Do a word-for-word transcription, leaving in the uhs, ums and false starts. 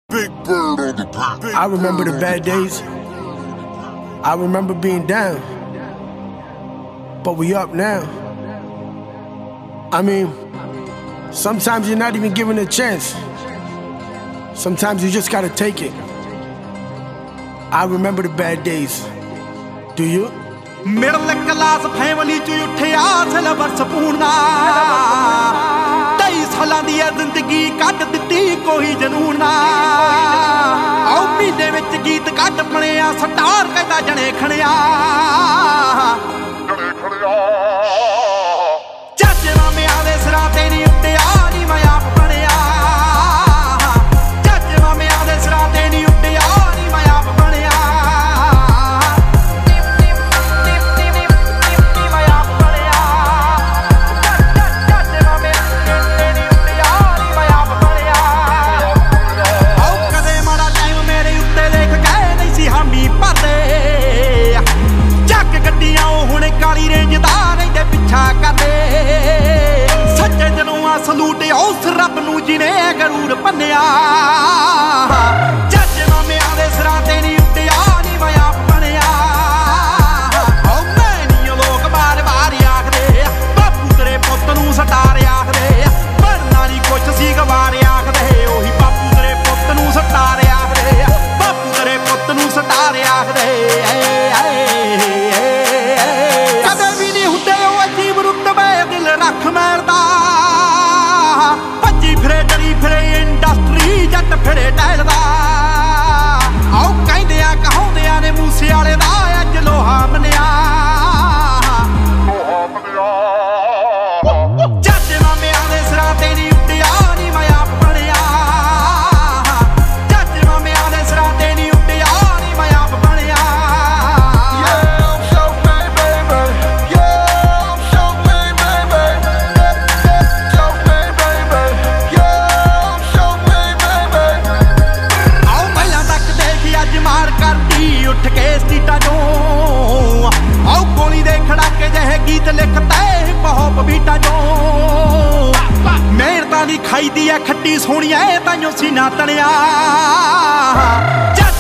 Big bird on the beat. I remember the bad days. I remember being down. But we up now. I mean, sometimes you're not even given a chance. Sometimes you just gotta take it. I remember the bad days. Do you? Middle class family च उठिया silver spoon दा तेई सालां दी जिंदगी cut दित्ती कोई जनून ना आओ महीने विच गीत कट बणिया स्टार कहदा जने खणिया जने खड़िया चाचे मामियां दे सिरां ते नी उड्डिया नी मैं आप बणिया चाचे मामियां दे सिरां ते नी उड्डिया नी मैं आप बणिया सलूट उस रब नू जिने गरूर भन्निया चाचे मामियां दे सिरां ते नी उड्डिया नी मैं आप बणिया ओ मैं नी लोग बार बार आखदे बापू तेरे पुत्त नू सटार आखदे बनना नी कुछ सी गवार आखदे ओही बापू तेरे पुत्त नू सटार आखदे बापू तेरे पुत्त नू सटार आखदे कदे भी नी हुंदे ओ अजीब रुतबे दिल रख मैरदा फिरे डरी फिरे इंडस्ट्री जट फिरे टहलदा आओ कहंदे आ कहाउंदे ने मूसे वाले दा अज लोहा मनिया लोहा मनिया चाचे मामियां दे सिरां ते नी उड्डिया नी मैं आप बणिया चाचे मामियां दे सिरां ते नी उड्डिया नी मैं आप बणिया उठ के स्ट्रीटा चों आओ गोली दे खड़ाके जहे गीत लिखता है पॉप बीटा चों मेहनतां दी खाई दी है खट्टी सोहणिया ताइयों सीना तणिया।